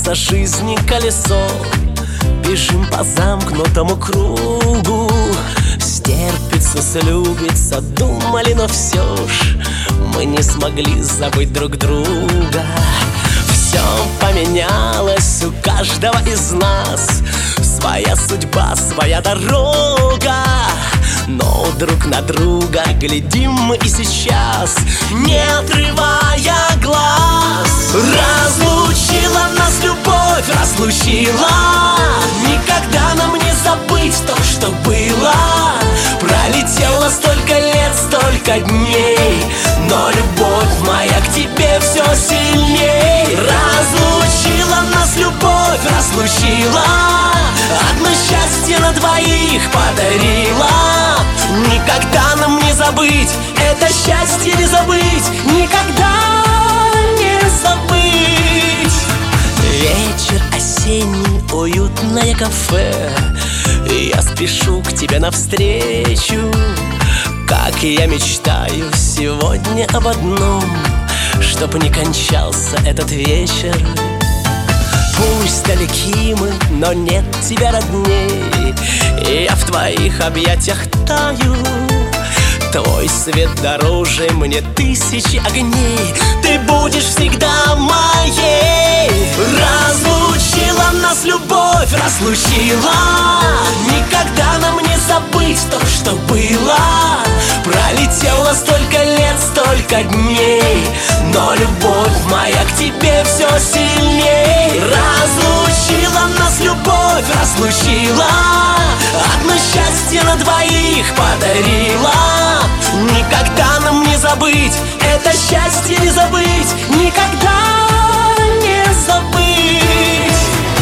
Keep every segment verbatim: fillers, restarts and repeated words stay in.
вертится жизни колесо. Бежим по замкнутому кругу, стерпится, слюбится, думали, но все ж мы не смогли забыть друг друга. Все поменялось у каждого из нас, своя судьба, своя дорога. Но друг на друга глядим мы и сейчас, не отрывая глаз. Разлучила нас любовь, разлучила. Никогда нам не забыть то, что было. Пролетело столько лет, столько дней, но любовь моя к тебе все сильней. Разлучила нас любовь, разлучила. Одно счастье на двоих подарила. Никогда нам не забыть, это счастье не забыть, никогда не забыть. Вечер осенний, уютное кафе, я спешу к тебе навстречу. Как я мечтаю сегодня об одном, чтоб не кончался этот вечер. Пусть далеки мы, но нет тебя родней, я в твоих объятиях таю. Твой свет дороже мне тысячи огней, ты будешь всегда моей. Разлучила нас любовь, разлучила. Никогда нам не забыть то, что было. Пролетело столько лет, столько дней, но любовь моя к тебе все сильней. Разлучила нас любовь, разлучила. Одно счастье на двоих подарила. Никогда нам не забыть, это счастье не забыть, никогда не забыть.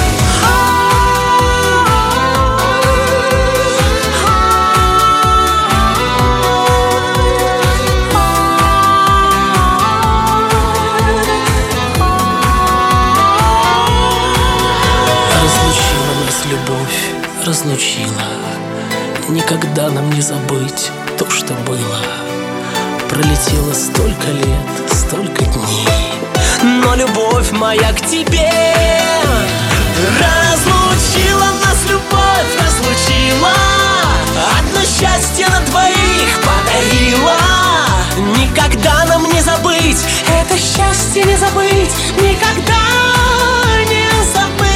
Разлучила нас любовь, разлучила. Никогда нам не забыть то, что было. Пролетело столько лет, столько дней, но любовь моя к тебе. Разлучила нас любовь, разлучила. Одно счастье на двоих подарила. Никогда нам не забыть, это счастье не забыть, никогда не забыть.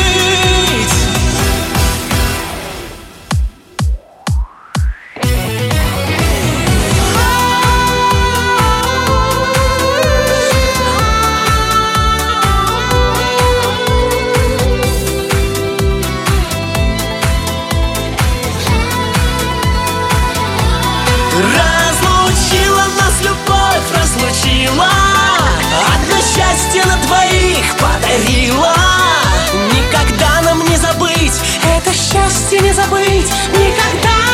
Разлучила нас любовь, разлучила. Одно счастье на двоих подарила. Никогда нам не забыть, это счастье не забыть, никогда.